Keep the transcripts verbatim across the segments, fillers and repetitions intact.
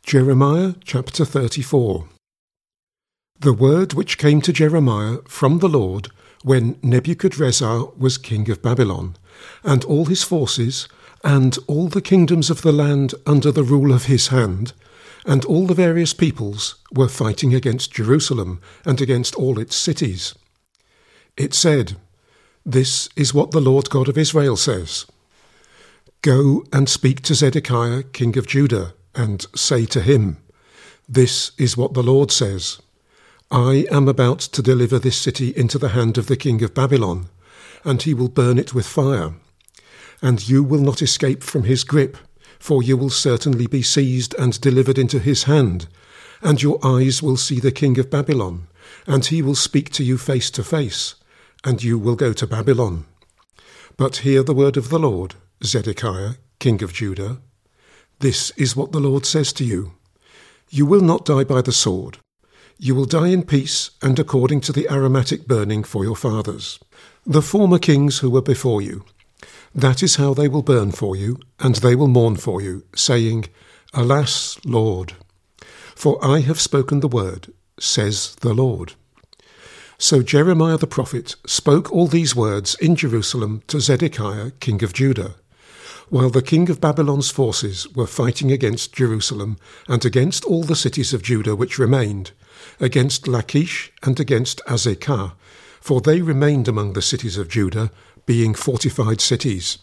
Jeremiah chapter thirty-four. The word which came to Jeremiah from the Lord when Nebuchadrezzar was king of Babylon, and all his forces, and all the kingdoms of the land under the rule of his hand, and all the various peoples were fighting against Jerusalem and against all its cities. It said, "This is what the Lord God of Israel says. Go and speak to Zedekiah king of Judah, and say to him, This is what the Lord says. I am about to deliver this city into the hand of the king of Babylon, and he will burn it with fire. And you will not escape from his grip, for you will certainly be seized and delivered into his hand, and your eyes will see the king of Babylon, and he will speak to you face to face, and you will go to Babylon. But hear the word of the Lord, Zedekiah, king of Judah. This is what the Lord says to you. You will not die by the sword. You will die in peace and according to the aromatic burning for your fathers, the former kings who were before you. That is how they will burn for you, and they will mourn for you, saying, Alas, Lord! For I have spoken the word, says the Lord. So Jeremiah the prophet spoke all these words in Jerusalem to Zedekiah king of Judah, while the king of Babylon's forces were fighting against Jerusalem and against all the cities of Judah which remained, against Lachish and against Azekah, for they remained among the cities of Judah, being fortified cities.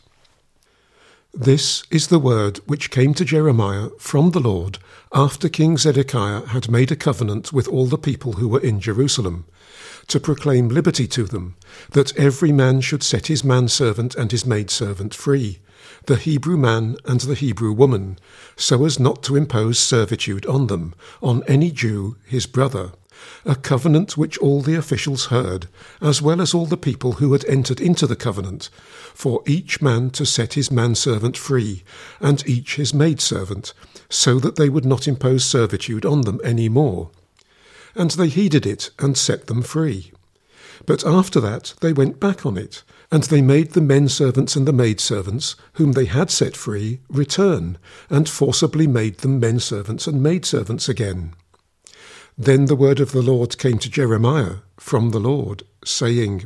This is the word which came to Jeremiah from the Lord after King Zedekiah had made a covenant with all the people who were in Jerusalem, to proclaim liberty to them, that every man should set his manservant and his maidservant free, the Hebrew man and the Hebrew woman, so as not to impose servitude on them, on any Jew, his brother, a covenant which all the officials heard, as well as all the people who had entered into the covenant, for each man to set his manservant free, and each his maidservant, so that they would not impose servitude on them any more. And they heeded it and set them free. But after that they went back on it, and they made the men-servants and the maidservants, whom they had set free, return, and forcibly made them men-servants and maidservants again. Then the word of the Lord came to Jeremiah from the Lord, saying,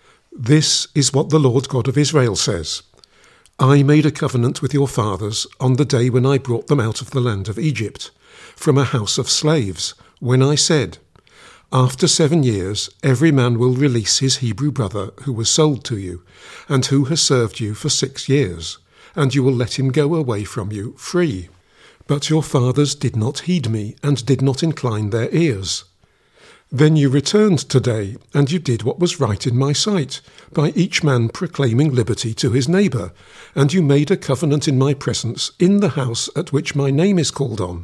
This is what the Lord God of Israel says. I made a covenant with your fathers on the day when I brought them out of the land of Egypt, from a house of slaves, when I said, After seven years every man will release his Hebrew brother who was sold to you, and who has served you for six years, and you will let him go away from you free. But your fathers did not heed me, and did not incline their ears. Then you returned today, and you did what was right in my sight, by each man proclaiming liberty to his neighbour, and you made a covenant in my presence in the house at which my name is called on.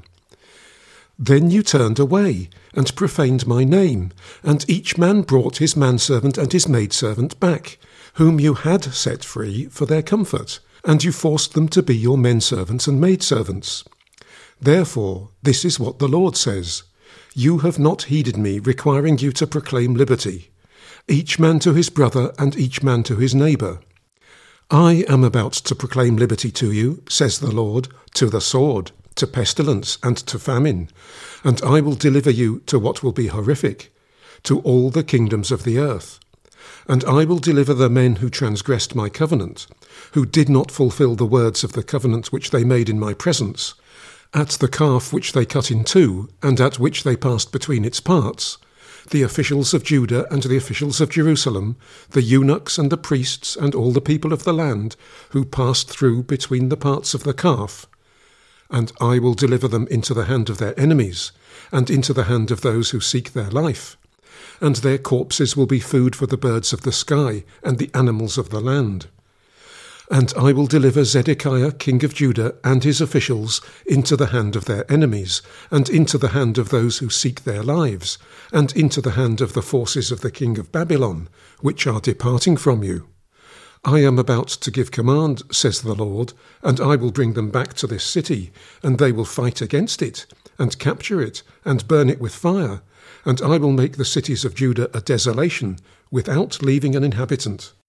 Then you turned away, and profaned my name, and each man brought his manservant and his maidservant back, whom you had set free for their comfort, and you forced them to be your menservants and maidservants. Therefore, this is what the Lord says. You have not heeded me, requiring you to proclaim liberty, each man to his brother and each man to his neighbour. I am about to proclaim liberty to you, says the Lord, to the sword, to pestilence and to famine, and I will deliver you to what will be horrific, to all the kingdoms of the earth. And I will deliver the men who transgressed my covenant, who did not fulfill the words of the covenant which they made in my presence, at the calf which they cut in two, and at which they passed between its parts, the officials of Judah and the officials of Jerusalem, the eunuchs and the priests and all the people of the land, who passed through between the parts of the calf. And I will deliver them into the hand of their enemies, and into the hand of those who seek their life. And their corpses will be food for the birds of the sky and the animals of the land. And I will deliver Zedekiah king of Judah and his officials into the hand of their enemies, and into the hand of those who seek their lives, and into the hand of the forces of the king of Babylon, which are departing from you. I am about to give command, says the Lord, and I will bring them back to this city, and they will fight against it, and capture it, and burn it with fire, and I will make the cities of Judah a desolation, without leaving an inhabitant.